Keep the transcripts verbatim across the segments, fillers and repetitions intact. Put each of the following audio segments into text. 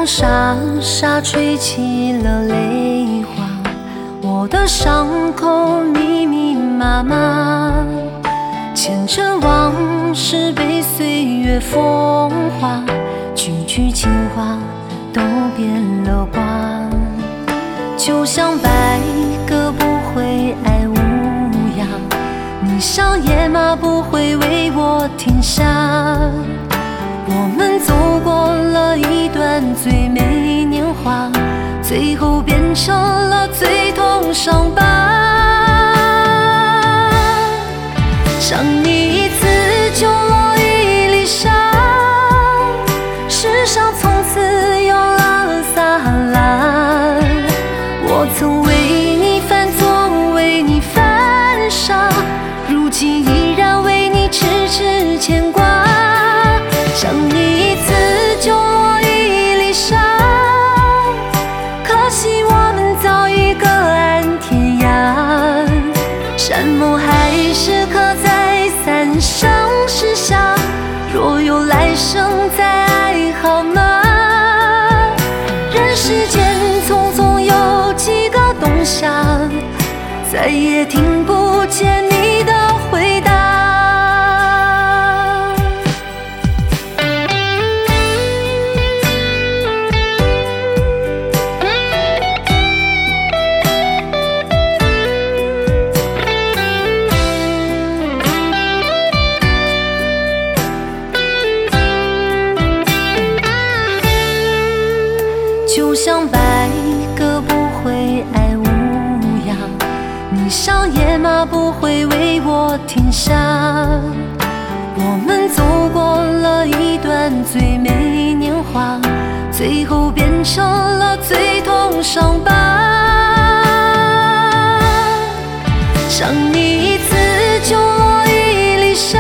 风沙沙吹起了泪花，我的伤口密密麻麻，前尘往事被岁月风化，句句情话都变了卦。就像白鸽不会爱乌鸦，你像野马不会为我停下。我们走过了一段最美年华，最后变成了最痛伤疤。想你一次就落一粒沙，世上从此有了撒拉。我曾为你犯错，为你犯傻，如今依然为你痴痴牵挂。想你一次就落一粒沙，可惜我们早已各安天涯。山盟还是刻在三生石下，若有来生再爱好吗？人世间匆匆有几个冬夏，再也听不见你的回答。就像白鸽不会爱乌鸦，你像野马不会为我停下。我们走过了一段最美年华，最后变成了最痛伤疤。想你一次就落一粒沙，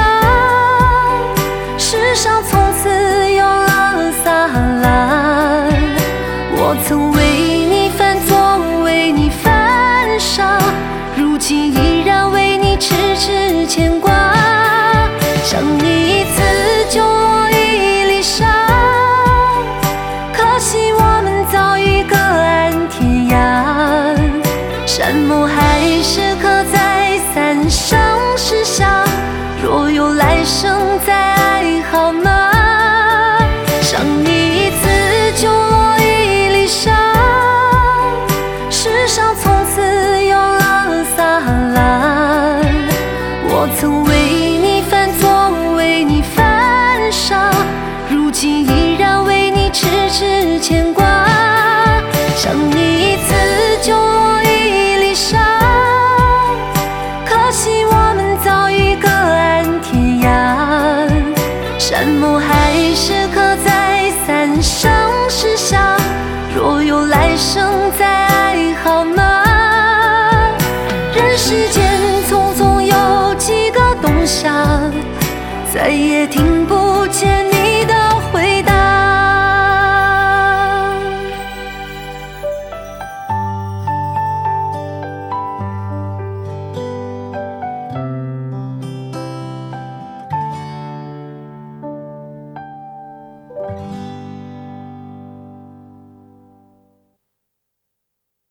世上从此有了撒拉。我曾为你犯错，为你犯傻，如今依然为你痴痴牵挂。想你一次就落一粒沙，可惜我们早已各安天涯。山盟还是刻在三生石下，若有来生再爱好吗？想你一次就落一粒沙，世上从此有了撒拉。我曾为你犯错，为你犯傻，如今依然为你痴痴牵挂。想你一次就落一粒沙，可惜我们早已各安天涯。山盟还是刻在三生石下，若有来生再爱好吗？人世间匆匆有几个冬夏，再也听不见